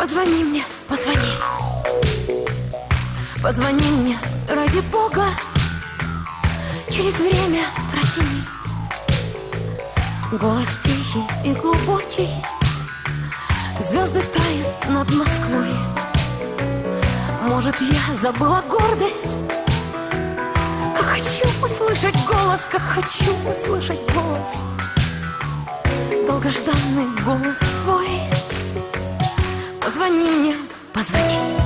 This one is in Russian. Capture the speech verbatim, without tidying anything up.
Позвони мне, позвони. Позвони мне, ради Бога. Через время протяни. Голос тихий и глубокий. Звезды тают над Москвой. Может, я забыла гордость? Как хочу услышать голос, как хочу услышать голос. Долгожданный голос твой. Позвони мне, позвони.